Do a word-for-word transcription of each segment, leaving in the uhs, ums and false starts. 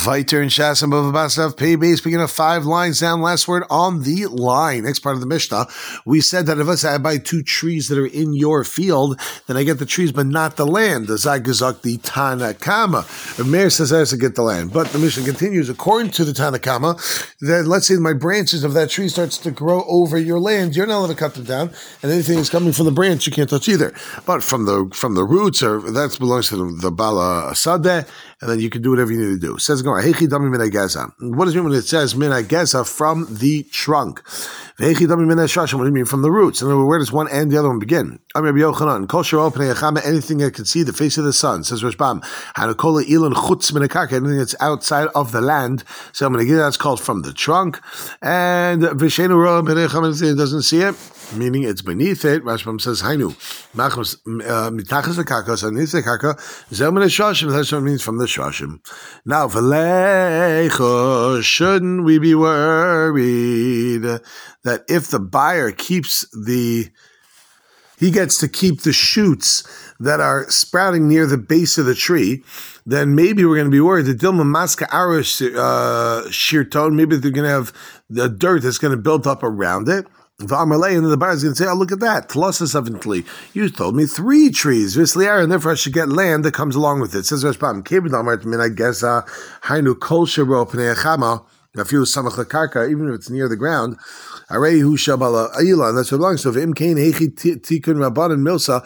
Viter and Shas and Bavabasav pay base, picking up five lines down. Last word on the line. Next part of the Mishnah, we said that if let's say I buy two trees that are in your field, then I get the trees but not the land. The Zagazak, the Tanakama. The mayor says I have to get the land. But the Mishnah continues, according to the Tanakama, that let's say my branches of that tree starts to grow over your land, you're not allowed to cut them down, and anything that's coming from the branch you can't touch either. But from the from the roots, or that belongs to the, the Bala Sadeh, and then you can do whatever you need to do. It says, what does it mean when it says min ageza from the trunk? What do you mean from the roots? And where does one end, the other one begin? Anything that can see the face of the sun, says Rashbam. Anything that's outside of the land, so I'm going to get that's called from the trunk. And it doesn't see it, meaning it's beneath it. Rashbam says, Hainu. That's what it means from the shashim. Now, shouldn't we be worried that if the buyer keeps the, he gets to keep the shoots that are sprouting near the base of the tree, then maybe we're going to be worried that Dilma Maska Arish Shirton, maybe they're going to have the dirt that's going to build up around it. And then the buyer is going to say, oh, look at that. You told me three trees, and therefore I should get land that comes along with it. It says, even if it's near the ground, that's what it belongs to. If Imkain Hechi Tikun Rabban and Milsa,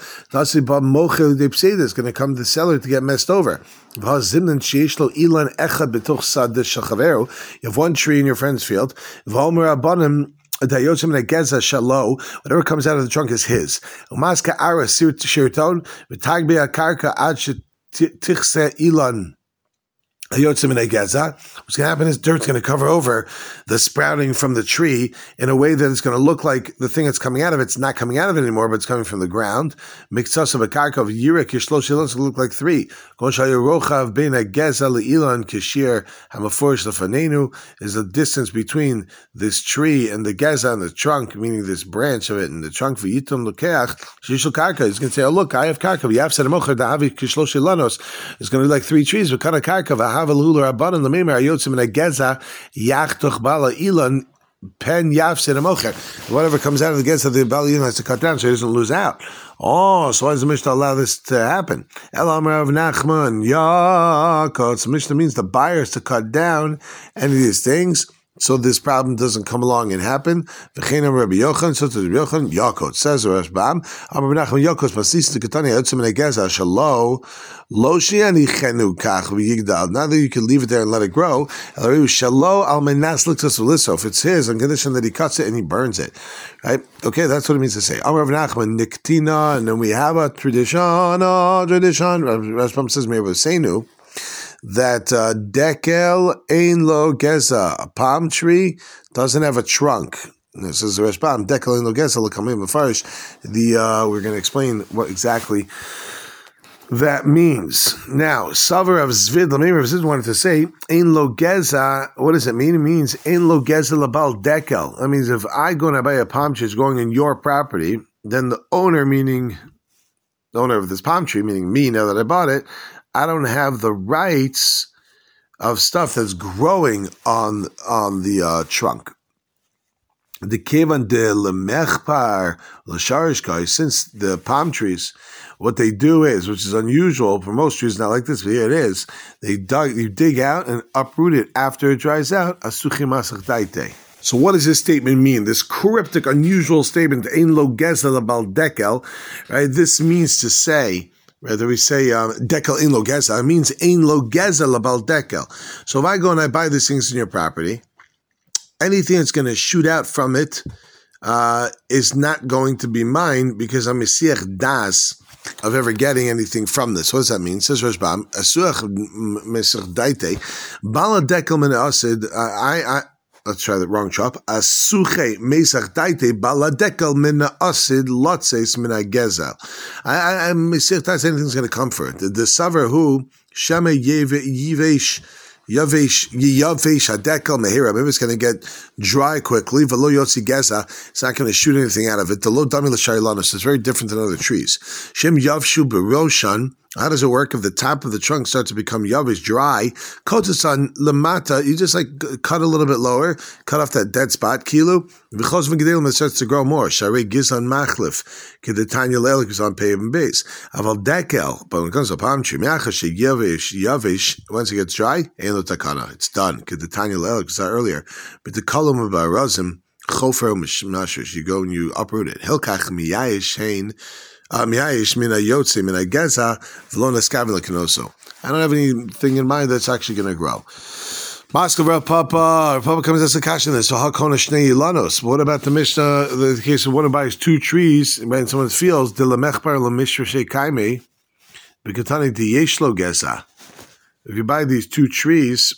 is going to come to the seller to get messed over. You have one tree in your friend's field. Whatever comes out of the trunk is his. What's going to happen is dirt's going to cover over the sprouting from the tree in a way that it's going to look like the thing that's coming out of it's not coming out of it anymore, but it's coming from the ground. Mixus of a karka of yirik yishlosh ilon will look like three. Is the distance between this tree and the geza and the trunk, meaning this branch of it and the trunk. V'yitum lokeach shishul karka. He's going to say, oh look, I have karka. V'yav said mocher da'avi kishlosh ilonos. It's going to be like three trees. V'kana karka. Pen whatever comes out of the geza, the Balion has to cut down so he doesn't lose out. Oh, so why does the Mishnah allow this to happen? Elamar of Nachman, Yaakov. So Mishnah means the buyers to cut down any of these things, so this problem doesn't come along and happen. V'chein Rabbi Yochanan, so to Rabbi Yochanan, Yaakov says Rashbam, Amar Nachman Yaakov Masis to Katani Yotzim and Geza Shalo Lo Shiani Chenu Kach V'Yigdal. Now that you can leave it there and let it grow, Shalo Al Menas Liktos V'Liso. If it's his, on condition that he cuts it and he burns it, right? Okay, that's what it means to say. Amar Nachman Niktina, and then we have a tradition, a tradition. Rashbam says Meir V'Seinu, that uh, dekel ein lo geza, a palm tree doesn't have a trunk. This is the Rashbam, dekel ein lo geza l'kamim b'farish. The uh, we're going to explain what exactly that means. Now, Savar of Zvid, Lameir of Zvid wanted to say ein lo geza. What does it mean? It means ein lo geza labal dekel. That means if I go and I buy a palm tree, it's growing in your property, then the owner, meaning the owner of this palm tree, meaning me, now that I bought it, I don't have the rights of stuff that's growing on on the uh, trunk. The kevan de lemechpar l'sharishkai, since the palm trees, what they do is, which is unusual for most trees, not like this, but here it is, they dug, you dig out and uproot it after it dries out. Asuchi masach daite. So what does this statement mean? This cryptic, unusual statement, ein lo geza l'bal dekel, right? This means to say, whether we say um, dekel ein lo geza, it means ein lo geza labal dekel. So if I go and I buy these things in your property, anything that's going to shoot out from it uh, is not going to be mine because I'm mesiach das of ever getting anything from this. What does that mean? Says Rashbam, asuach mesiach daite, bala dekel min asid, I, I, let's try the wrong chop. Asuche mesach daite baladekel min asid lotses min gezel. I, I, mesach that's anything's going to come for it. The, the saver who shema yivesh yavesh yavesh hadekel mehira. Maybe it's going to get dry quickly. V'lo yotzi geza. It's not going to shoot anything out of it. The lo dami l'sharilanos is very different than other trees. Shem yavshu beroshan. How does it work if the top of the trunk starts to become yavish, dry? Kotasan lamata, you just like cut a little bit lower, cut off that dead spot, kilo. V'chos v'gedelim, it starts to grow more. Sharei gizan machlif, kedetanya lelik is on pave and base. Aval dekel, but when it comes to palm tree, me'achas yavish, yavish, once it gets dry, ein lo takana, it's done. Kedetanya lelik, we saw earlier. But the kolum of barazim, chofer mashrish, you go and you uproot it. Hilkach miyayish hein. I don't have anything in mind that's actually going to grow. Maskav Papa, Papa comes as a question this. So how kona shnei ilanos? What about the Mishnah? The case of one who buys two trees in someone's fields. De lemechbar lemishra kaime, b'katani de yeshlo geza. If you buy these two trees,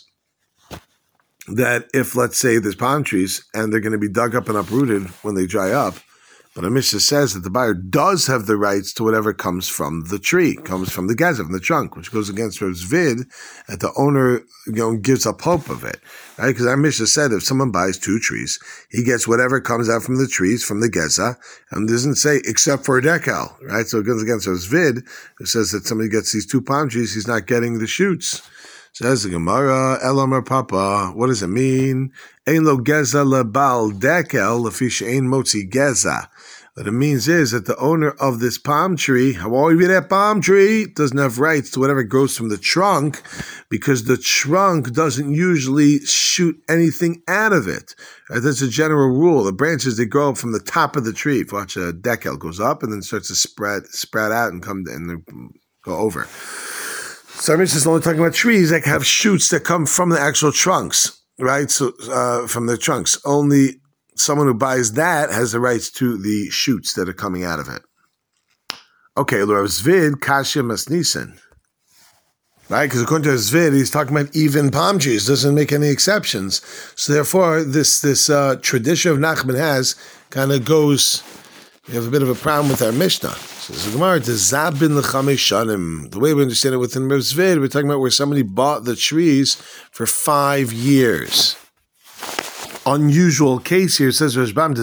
that if let's say there's palm trees and they're going to be dug up and uprooted when they dry up. But the Mishnah says that the buyer does have the rights to whatever comes from the tree, comes from the gezer, from the trunk, which goes against Reb's vid, that the owner you know, gives up hope of it. Right? Because our Mishnah said if someone buys two trees, he gets whatever comes out from the trees, from the gezer, and doesn't say except for a decal. Right? So it goes against Reb's vid. It says that somebody gets these two palm trees, he's not getting the shoots. Says the Gemara, Elamar Papa, what does it mean? Ein lo geza lebal dekel lefish ein motzi geza. What it means is that the owner of this palm tree, how are you that palm tree, doesn't have rights to whatever grows from the trunk because the trunk doesn't usually shoot anything out of it. Right? That's a general rule. The branches, they grow up from the top of the tree. If you watch a decal goes up and then starts to spread spread out and come and go over. So I'm just only talking about trees that have shoots that come from the actual trunks, right? So uh, from the trunks. Only someone who buys that has the rights to the shoots that are coming out of it. Okay, Rav Zvid, Kashya Masnisen. Right? Because according to Zvid, he's talking about even palm trees, doesn't make any exceptions. So therefore, this this uh, tradition of Nachman has kind of goes, we have a bit of a problem with our Mishnah. So the Gemara, the way we understand it within Rav Zvid, we're talking about where somebody bought the trees for five years. Unusual case here, says Rashbam,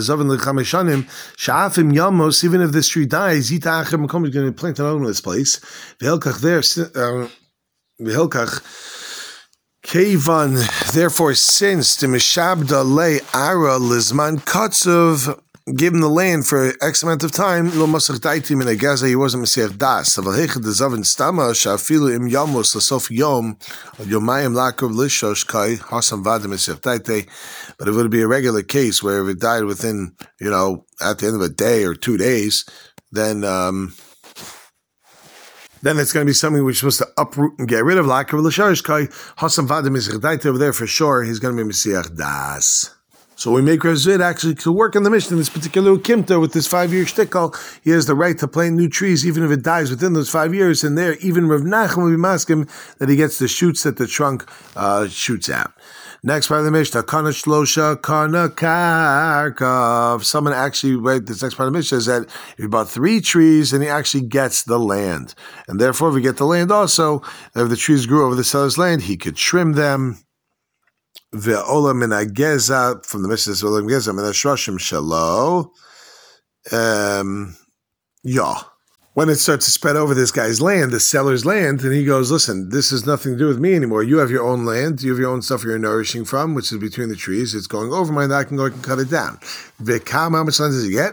Sha'afim Yamos, even if this tree dies, Yita Achim Makom is going to plant another one in this place. V'helkach there, V'helkach, Kevan, therefore, since the Mishabda Le Ara Lizman Katzov gave him the land for X amount of time, Lo Masach Daitim in a Gaza, he wasn't Messiah Das. Aval Hechad the Zavin Stama, Sha'afilu Im Yamos, Lasof Yom, Yomayim Lakov Lishosh Kai, Hasam Vadim Messiah Daite. But if it would be a regular case where if it died within, you know, at the end of a day or two days, then um, then it's going to be something we're supposed to uproot and get rid of. Lakov Lishosh Kai, Hasam Vadim Messiah Daite over there for sure, he's going to be Messiah Das. So we make Rav Zvid actually to work in the Mishnah, this particular Ukimta with this five-year shtickle. He has the right to plant new trees even if it dies within those five years. And there, even Rav Nachman will be masking that he gets the shoots that the trunk uh, shoots out. Next part of the Mishnah, Kana Shlosha, Kana Karkav. Someone actually, right, this next part of the Mishnah is that if he bought three trees, then he actually gets the land. And therefore, if he get the land also, if the trees grew over the seller's land, he could trim them. Ve'ola min ha'geza, from the Mishnah, ve'ola min ha'geza, min ha'shroshim shelo, um, yeah. When it starts to spread over this guy's land, the seller's land, and he goes, listen, this has nothing to do with me anymore. You have your own land, you have your own stuff you're nourishing from, which is between the trees. It's going over mine, I can go and cut it down. Ve'kam, how much land does he get?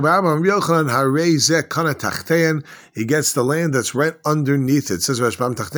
He gets the land that's right underneath it. It says,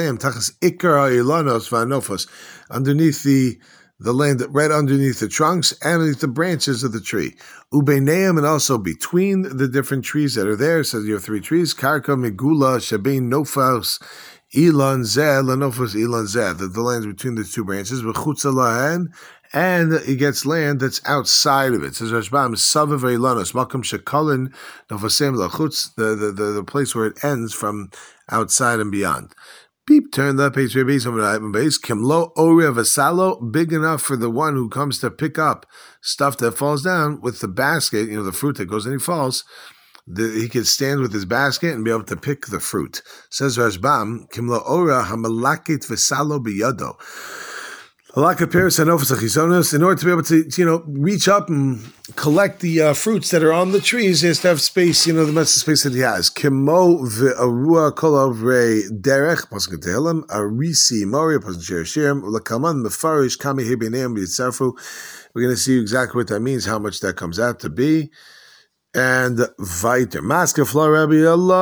underneath the the land right underneath the trunks and underneath the branches of the tree. Ubeineim, and also between the different trees that are there. So you have three trees. Karka, Megula, Shabein, Nofos, Ilan Zeh, Lanofos, Ilan Zeh. The, the land between the two branches. V'chutza lahen, and he gets land that's outside of it. It says Rashbam, Savav Ilanos, Malkum Shekalin, Nofosem Lachutz, the, the, the, the place where it ends from outside and beyond. Beep, turn the page to base Kimlo Oria Vasalo, big enough for the one who comes to pick up stuff that falls down with the basket, you know, the fruit that goes and he falls. The, he could stand with his basket and be able to pick the fruit. Says Rashbam, Kimlo Ora Hamalakit Vasalo Biyado. In order to be able to, you know, reach up and collect the uh, fruits that are on the trees, he has to have space, you know, the amount of space that he has. Kemo ve'arua kol avrei derech, pasuk Tehillim, arisi mori, pasuk Shir Shirim, lekaman mefarish kami hebineim b'yitzarfu. We're going to see exactly what that means, how much that comes out to be. And Viter, Maska Fla Rabbi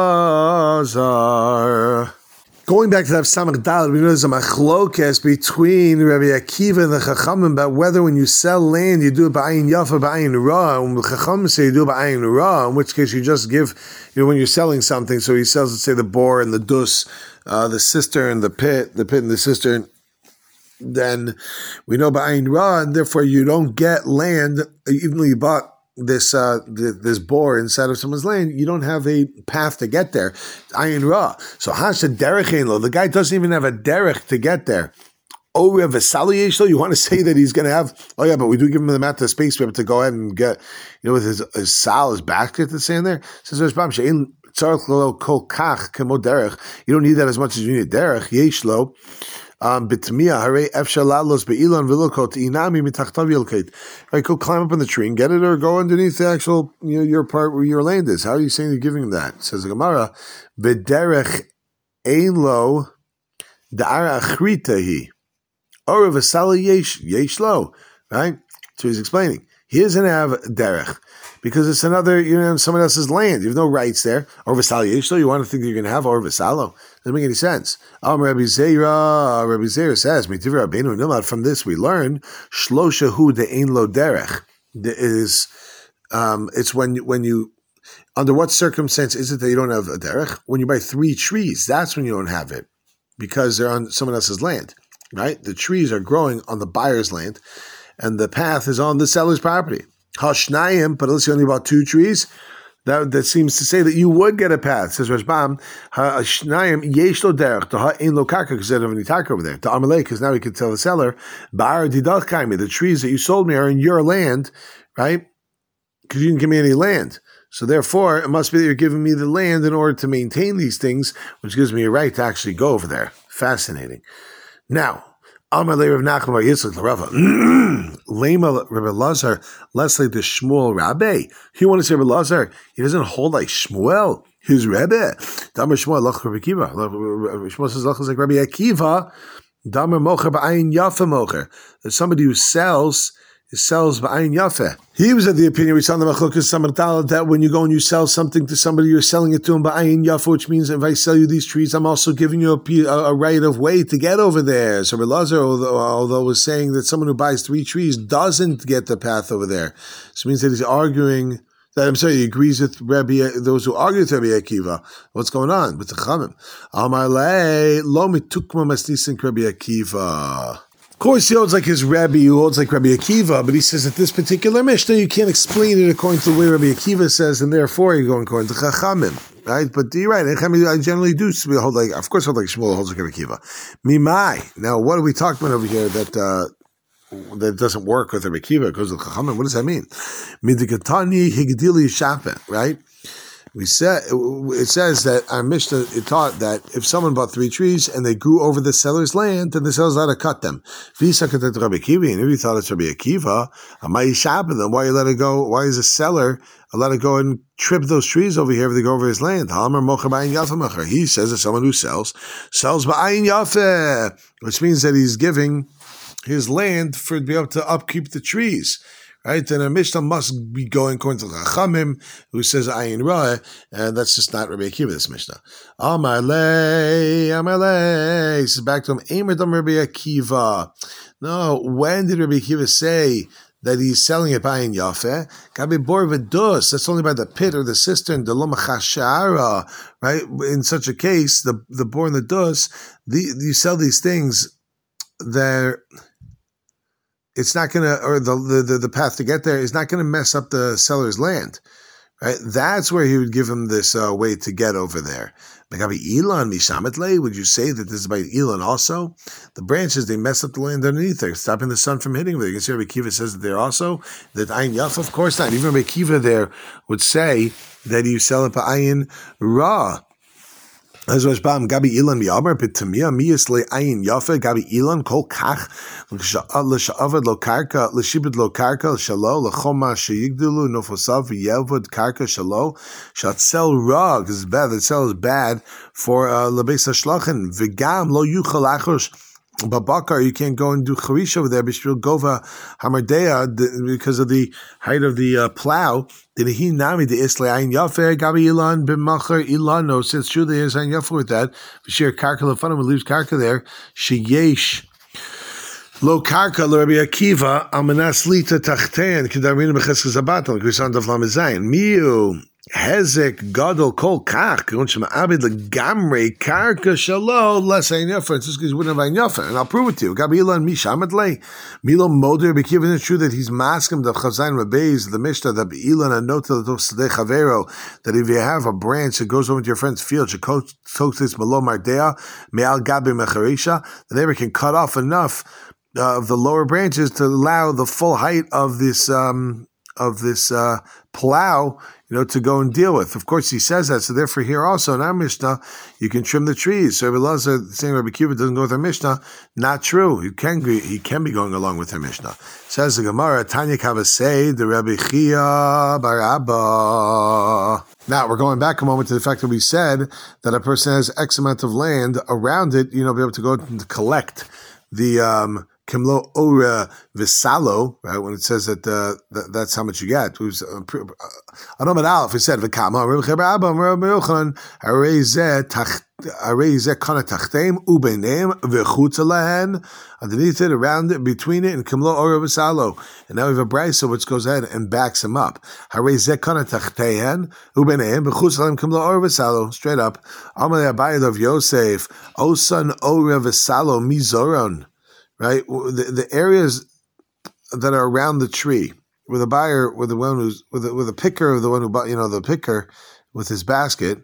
Elazar. Going back to that Samach Daled, we know there's a machlokes between Rabbi Akiva and the Chachamim about whether when you sell land you do it ba'ayin yafa, ba'ayin ra. When the Chachamim say you do it ba'ayin ra, in which case you just give, you know, when you're selling something, so he sells, let's say, the boar and the dus, uh, the cistern, the pit, the pit and the cistern, then we know ba'ayin ra, and therefore you don't get land, even though you bought this uh, this boar inside of someone's land, you don't have a path to get there. Ayin ra. So hasha derech ein lo. The guy doesn't even have a derech to get there. Oh, we have a sali yesh lo. You want to say that he's going to have? Oh yeah, but we do give him the amount of space to be able to go ahead and get, you know, with his, his sal, his basket that's in there. Says Rashbam she'ein tzarich lo kol kach kemo derech. You don't need that as much as you need derech. Yesh lo. Um, Bitmiya hare efshar lalos be'ilan v'lokot inami mitachtav yilkeit. Right, go climb up in the tree and get it, or go underneath the actual, you know, your part where your land is. How are you saying you're giving him that? It says the Gemara, b'derech ein lo da'ara achrita hi or v'sala yesh yesh lo. Right, so he's explaining he doesn't have derech because it's another, you know, someone else's land. You have no rights there. Or v'sala yesh lo. You want to think that you're going to have or v'salo. Doesn't make any sense. Um, Rabbi Zera, Rabbi Zera says, from this we learn, Shlosha hu de'ein lo derech. Is, um, it's when, when you, under what circumstance is it that you don't have a derech? When you buy three trees, that's when you don't have it, because they're on someone else's land, right? The trees are growing on the buyer's land, and the path is on the seller's property. Hashnayim, but unless you only bought two trees, That, that seems to say that you would get a path. Says Rashbam, Hashnayim yesh lo derech, ha ein lo karka, because they don't have any karka over there. To Amalei, because now we can tell the seller, Ba'ar didach kaimi, the trees that you sold me are in your land, right? Because you didn't give me any land. So therefore, it must be that you're giving me the land in order to maintain these things, which gives me a right to actually go over there. Fascinating. Now, Amalei Rav Nachman Bar Yitzchak L'Rava. Lema Rabbi Lazar, less like the Shmuel Rabbi. You want to say Rabbi Lazar? He doesn't hold like Shmuel, his Rebbe. Damar Shmuel Lach Rabbi Akiva. Shmuel says Lach is like Rabbi Akiva. Damar Mocher Ba'ayin Yafa Mocher. There's somebody who sells. It sells ba'ayin yafe. He was of the opinion, we saw in the Machlokas Samar Daled, that when you go and you sell something to somebody, you're selling it to him ba'ayin yafe, which means if I sell you these trees, I'm also giving you a, a right of way to get over there. So Rabbi Lazar, although, although was saying that someone who buys three trees doesn't get the path over there. So it means that he's arguing, that I'm sorry, he agrees with Rabbi, those who argue with Rabbi Akiva. What's going on with the Chamim? Amar le lo mitukma masnisin Rabbi Akiva. Of course, he holds like his Rebbe, who holds like Rabbi Akiva, but he says that this particular Mishnah, you can't explain it according to the way Rabbi Akiva says, and therefore you're going according to Chachamim, right? But you're right, I generally do hold like, of course, hold like Shmuel holds like Rabbi Akiva. Mimai. Now, what are we talking about over here that uh, that doesn't work with Rabbi Akiva? It goes with Chachamim. What does that mean? Midikatani higdili shape, right? We said it says that our Mishnah it taught that if someone bought three trees and they grew over the seller's land, then the seller's allowed to cut them. And if you thought it's Rabbi Akiva, then why you let it go? Why is a seller allowed to go and trip those trees over here if they go over his land? He says that someone who sells sells ba'ayin yafe, which means that he's giving his land for to be able to upkeep the trees. Right, then a Mishnah must be going according to Chachamim, who says Ayin Ra, and that's just not Rabbi Akiva, this Mishnah. Amalei, Amalei. This is back to him. Amerdam Rabbi Akiva. No, when did Rabbi Akiva say that he's selling it ba'ayin yafe? Gabi bor v'dus. That's only by the pit or the cistern, the lo machashara. Right, in such a case, the the bor and the dus, the, you sell these things. They're It's not going to, or the, the the path to get there is not going to mess up the seller's land, right? That's where he would give him this uh, way to get over there. Elon mishametle. Would you say that this is by Elon also? The branches, they mess up the land underneath there, stopping the sun from hitting there. You can see Rabbi Akiva says that there also, that Ayin Yaf, of course not. Even Rabbi Akiva there would say that you sell it by Ayin Ra. As Rashbam Gabi Ilan Miyamer Pitamia Miyas Le Ayin Yafe Gabi Ilan Kol Kach L'Sha'avad Lo Karka L'Shibid Lo Karka Shalo L'Choma Sheyigdulu Nofosav Yevud Karka Shalo Shatzel Ra, because it's bad. The cell is bad for Lebeis Hashlachin V'Gam Lo Yuchal Achosh Babakar. You can't go and do Charisha over there Bishvil Gova Hamardea because of the height of the uh, plow. Did he nami the Isle Ayin Yafer Gabi Ilan B'Macher Ilan? No, since true there is Ayin Yafer with that. V'Shir Karka Lefanim, leaves Karka there. Sheyesh Lo Karka L'Rabbi Akiva Amanas Lita Tachtein Kedarina B'Cheskas Abatal Krisan Dav Lamed Zayin Miu Hezek Gadol Kol Kach Gonshim Abid Legamrei Karka Shalo Less Ayin Yafer. It's just because he wouldn't have Ayin Yafer, and I'll prove it to you. Gabi Ilan Mishamet Le Milo Moder B'Kiva. It's true that he's masking the Chazayin Rabbeis the Mishnah that Ilan and Nota the Sadeh Chavero, that if you have a branch that goes over to your friend's field, Shekotz Malo Mardea Me'al Gabi Mecharisha, the neighbor can cut off enough uh, of the lower branches to allow the full height of this um, of this uh, plow, you know, to go and deal with. Of course, he says that, so therefore here also in our Mishnah, you can trim the trees. So Rabbi Lazar saying Rabbi Kiva doesn't go with our Mishnah, not true. He can he can be going along with our Mishnah. Says the Gemara, Tanya Kavasei, the Rabbi Chia bar Abba. Now, we're going back a moment to the fact that we said that a person has X amount of land around it, you know, be able to go and collect the um Kimlo Ora Visalo, right? When it says that, uh, that that's how much you get. Adam at Aleph, it said Vikama underneath it, around it, between it, and Kimlo Ora Visalo. And now we have a brisa which goes ahead and backs him up. Straight up. Amalei Abayid of Yosef, Osan Ora Visalo Mizoron. Right, the, the areas that are around the tree, where the buyer, with the one who's, with the, with the picker of the one who bought, you know, the picker with his basket,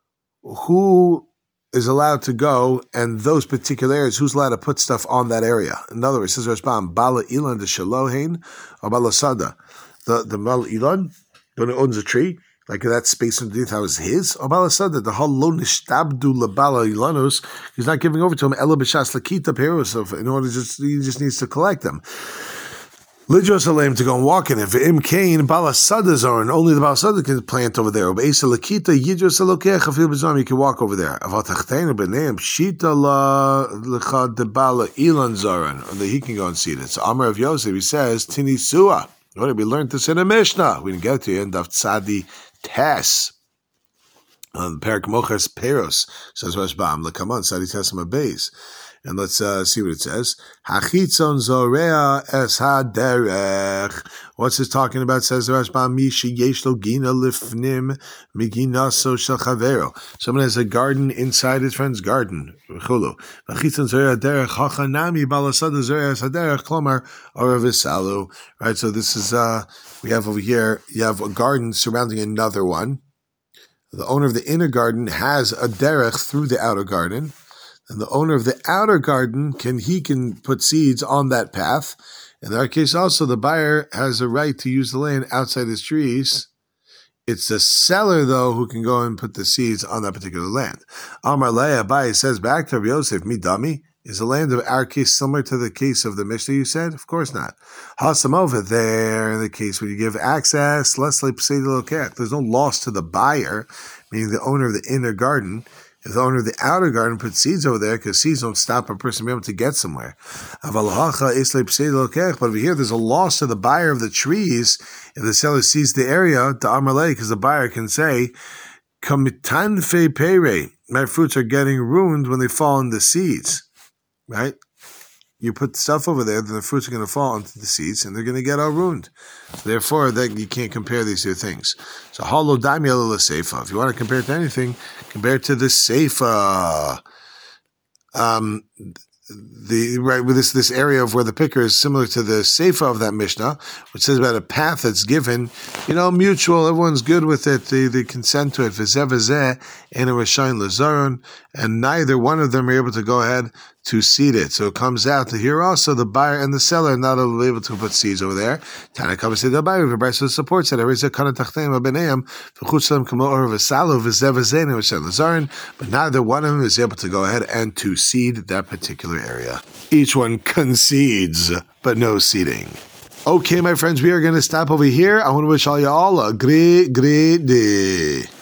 who is allowed to go, and those particular areas, who's allowed to put stuff on that area? In other words, says Rashbam, Bala Ilan de Shalohain or Bala Sada, the the Bala Ilan, the one who owns a tree. Like that space underneath, how is his? Or Balasada, the whole lo nishtabdu labala ilanus, he's not giving over to him. Ela b'shas lakita perus, in order just he just needs to collect them. Lidros aleim to go and walk in it. V'im kain balasadas are, and only the balasada can plant over there. B'esa lakita yidros alokech afil b'zam, you can walk over there. Avatachtein b'neim shita la lechad debala ilan zaran, or that he can go and see it. So Amar of Yosef, he says tini sua. What did we learn this in a Mishnah? We didn't get it to you. And Daf Tzadi Tes on Perak Mochas Peros, says Rashbam. Look, come on, Tzadi Tes Mabeis. And let's uh, see what it says. Hachitzon zorea es haderech. What's this talking about? Says the Rashbam, Mi sheyesh lo gina lifnim miginaso shel chavero. Someone has a garden inside his friend's garden. Chulu. Hachitzon zorea derech hachanami balasada zorea es haderech klomar oravisalu. Right. So this is uh, we have over here. You have a garden surrounding another one. The owner of the inner garden has a derech through the outer garden. And the owner of the outer garden can he can put seeds on that path. In our case, also the buyer has a right to use the land outside his trees. It's the seller, though, who can go and put the seeds on that particular land. Amar Leah Abai says back to Rabbi Yosef, Midami, is the land of our case similar to the case of the Mishnah you said? Of course not. Hasam over there, in the case where you give access, Leslie Pseidilokech, there's no loss to the buyer, meaning the owner of the inner garden. If the owner of the outer garden puts seeds over there, because seeds don't stop a person from being able to get somewhere. But over here, there's a loss to the buyer of the trees if the seller sees the area, to Amalei, because the buyer can say, Kamitanfe pere, my fruits are getting ruined when they fall in the seeds. Right? You put stuff over there, then the fruits are going to fall into the seeds, and they're going to get all ruined. So therefore, that you can't compare these two things. So, halo daimia la seifa. If you want to compare it to anything, compare it to the seifa. Um, the right with this this area of where the picker is similar to the seifa of that Mishnah, which says about a path that's given, you know, mutual. Everyone's good with it. They they consent to it. V'zeh v'zeh and a rashayin lazaron, and neither one of them are able to go ahead to seed it. So it comes out to here also the buyer and the seller are not able to put seeds over there. Tana comes to the buyer, the Brisa supports it. But neither one of them is able to go ahead and to seed that particular area. Each one concedes, but no seeding. Okay, my friends, we are going to stop over here. I want to wish all you all a great, great day.